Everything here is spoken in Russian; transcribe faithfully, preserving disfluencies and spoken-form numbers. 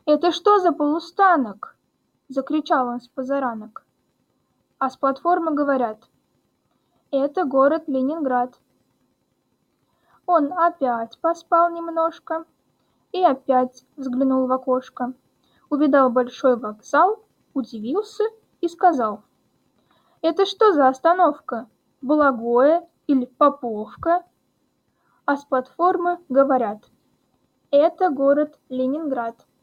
«Это что за полустанок?» – закричал он спозаранок. А с платформы говорят: «Это город Ленинград». Он опять поспал немножко и опять взглянул в окошко, увидал большой вокзал, удивился и сказал: «Это что за остановка, Благое или Поповка?» А с платформы говорят: «Это город Ленинград».